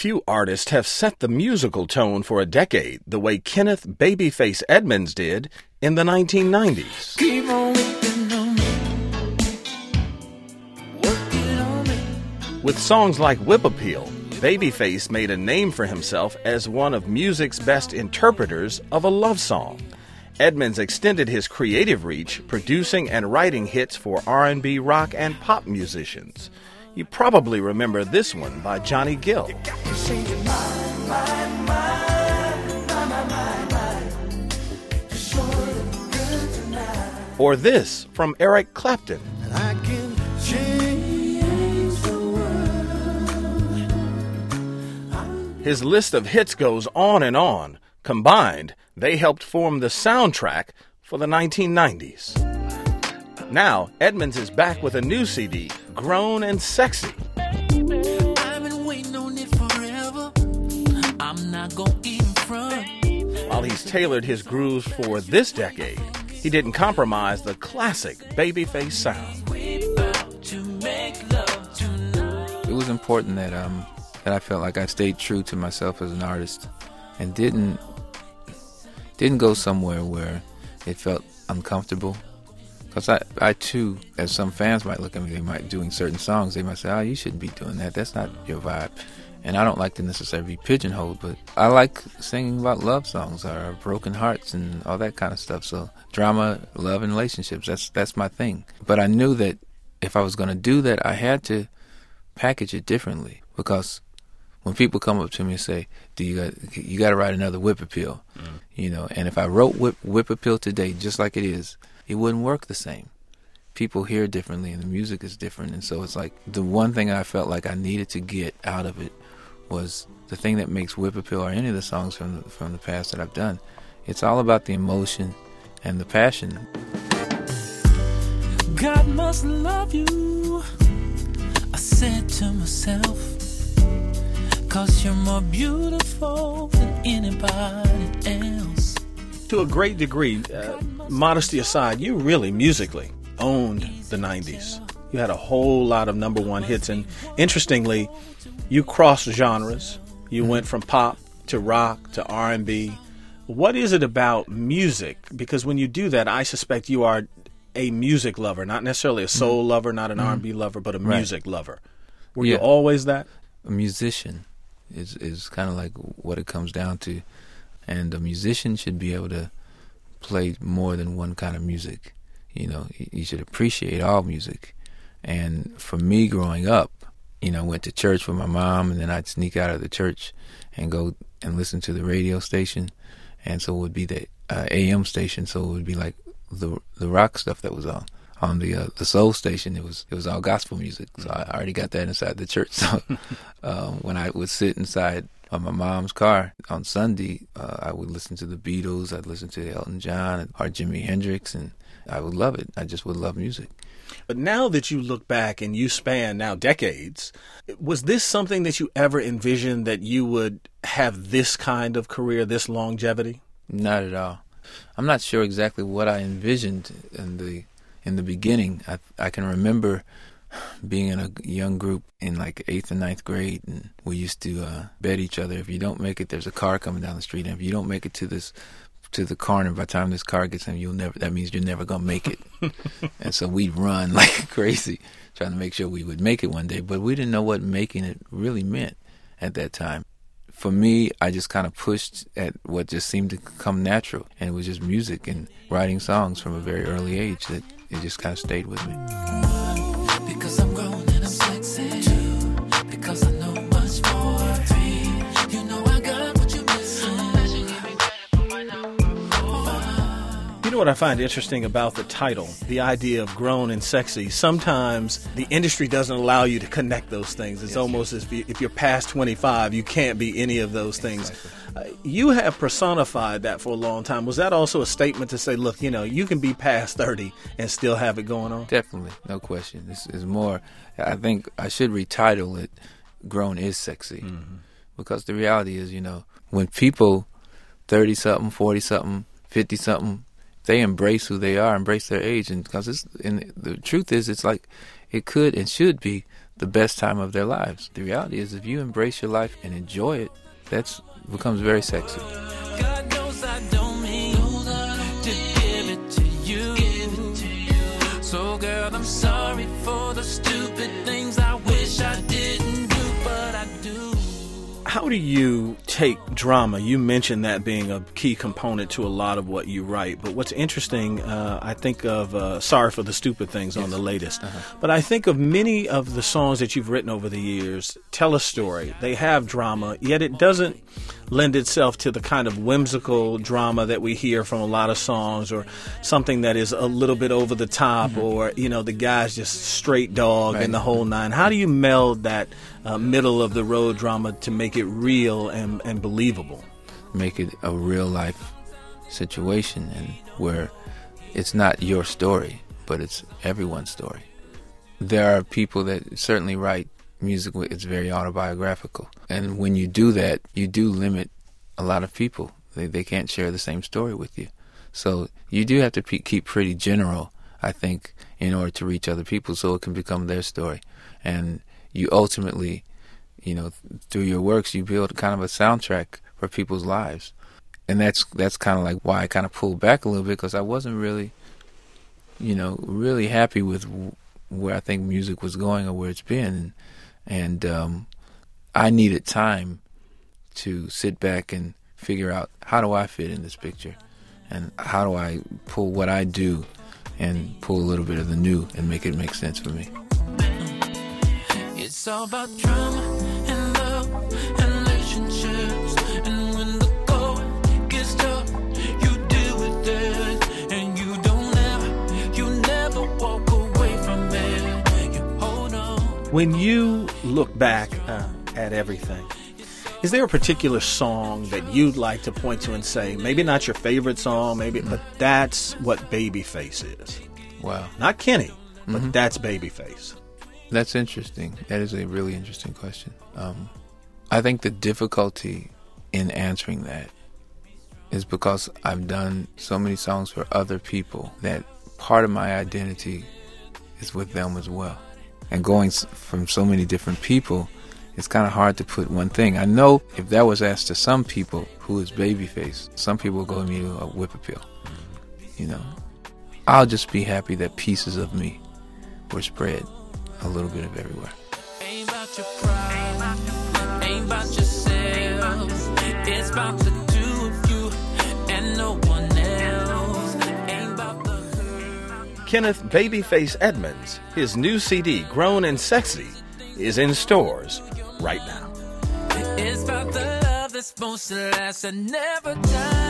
Few artists have set the musical tone for a decade the way Kenneth Babyface Edmonds did in the 1990s. Keep on working on me. Working on me. With songs like Whip Appeal, Babyface made a name for himself as one of music's best interpreters of a love song. Edmonds extended his creative reach, producing and writing hits for R&B, rock, and pop musicians. You probably remember this one by Johnny Gill. Or this from Eric Clapton. I can change the world. His list of hits goes on and on. Combined, they helped form the soundtrack for the 1990s. Now, Edmonds is back with a new CD, Grown and Sexy. I've been waiting on it forever. I'm not gonna even front. While he's tailored his grooves for this decade, he didn't compromise the classic Babyface sound. It was important that I felt like I stayed true to myself as an artist and didn't go somewhere where it felt uncomfortable. Because I too, as some fans might look at me, they might doing certain songs, they might say, "Oh, you shouldn't be doing that. That's not your vibe." And I don't like to necessarily be pigeonholed, but I like singing about love songs or broken hearts and all that kind of stuff. So drama, love, and relationships, that's my thing. But I knew that if I was going to do that, I had to package it differently. Because when people come up to me and say, you got to write another Whip Appeal, you know, and if I wrote Whip Appeal today just like it is, it wouldn't work the same. People hear differently and the music is different, and so it's like the one thing I felt like I needed to get out of it was the thing that makes Whip Appeal or any of the songs from the past that I've done. It's all about the emotion and the passion. God must love you, I said to myself, 'cause you're more beautiful than anybody else. To a great degree, modesty aside, you really musically owned the 90s. You had a whole lot of number one hits, and interestingly, you crossed genres. You went from pop to rock to R&B. What is it about music? Because when you do that, I suspect you are a music lover, not necessarily a soul lover, not an R&B lover, but a music lover. Were you always that? A musician is kind of like what it comes down to. And a musician should be able to play more than one kind of music. You know, you should appreciate all music. And for me growing up, you know, I went to church with my mom, and then I'd sneak out of the church and go and listen to the radio station. And so it would be the AM station, so it would be like the rock stuff that was on. On the soul station, it was all gospel music. So I already got that inside the church. So when I would sit inside of my mom's car on Sunday, I would listen to the Beatles, I'd listen to Elton John or Jimi Hendrix, and I would love it. I just would love music. But now that you look back and you span now decades, was this something that you ever envisioned that you would have this kind of career, this longevity? Not at all. I'm not sure exactly what I envisioned in the beginning. I can remember being in a young group in like 8th and 9th grade, and we used to bet each other, if you don't make it, there's a car coming down the street, and if you don't make it to the corner by the time this car gets in, that means you're never gonna make it. And so we'd run like crazy trying to make sure we would make it one day, but we didn't know what making it really meant at that time. For me, I just kind of pushed at what just seemed to come natural, and it was just music and writing songs from a very early age that it just kind of stayed with me. Because I'm grown and I'm sexy. 2, because I know much more. 3, you know I got what you're missing. You know what I find interesting about the title, the idea of grown and sexy? Sometimes the industry doesn't allow you to connect those things. It's almost as if you're past 25, you can't be any of those things. Exactly. You have personified that for a long time. Was that also a statement to say, look, you know, you can be past 30 and still have it going on? Definitely, no question. This is more, I think I should retitle it Grown is Sexy. Mm-hmm. Because the reality is, you know, when people 30-something, 40-something, 50-something, they embrace who they are, embrace their age, and the truth is, it's like it could and should be the best time of their lives. The reality is, if you embrace your life and enjoy it, that becomes very sexy. God knows I don't mean to give it to you. So girl, I'm sorry for the stupid things I wish I didn't do, but I do. How do you take drama? You mentioned that being a key component to a lot of what you write. But what's interesting, I think of Sorry for the Stupid Things on the latest. But I think of many of the songs that you've written over the years tell a story. They have drama, yet it doesn't lend itself to the kind of whimsical drama that we hear from a lot of songs, or something that is a little bit over the top, or, you know, the guy's just straight dog and the whole nine. How do you meld that middle of the road drama to make it real and believable? Make it a real life situation, and where it's not your story, but it's everyone's story. There are people that certainly write music it's very autobiographical, and when you do that, you do limit a lot of people. They can't share the same story with you, so you do have to keep pretty general, I think, in order to reach other people, so it can become their story. And you ultimately, you know, through your works, you build kind of a soundtrack for people's lives. And that's kind of like why I kind of pulled back a little bit, because I wasn't really, you know, really happy with where I think music was going or where it's been. And I needed time to sit back and figure out, how do I fit in this picture? And how do I pull what I do and pull a little bit of the new and make it make sense for me? It's all about drama and love and relationships. And when the going gets tough, you deal with it. And you never walk away from it. You hold on. When you look back at everything, is there a particular song that you'd like to point to and say, maybe not your favorite song, but that's what Babyface is? Wow. Not Kenny, but that's Babyface. That's interesting. That is a really interesting question. I think the difficulty in answering that is because I've done so many songs for other people that part of my identity is with them as well. And going from so many different people, it's kind of hard to put one thing. I know if that was asked to some people, who is Babyface, some people will go immediately a whip appeal. You know, I'll just be happy that pieces of me were spread a little bit of everywhere. Ain't about your pride, ain't about yourself. It's about the two of you and no one else. Ain't about the hurt. Kenneth Babyface Edmonds, his new CD, Grown and Sexy, is in stores right now. It's about the love that's supposed to last and never die.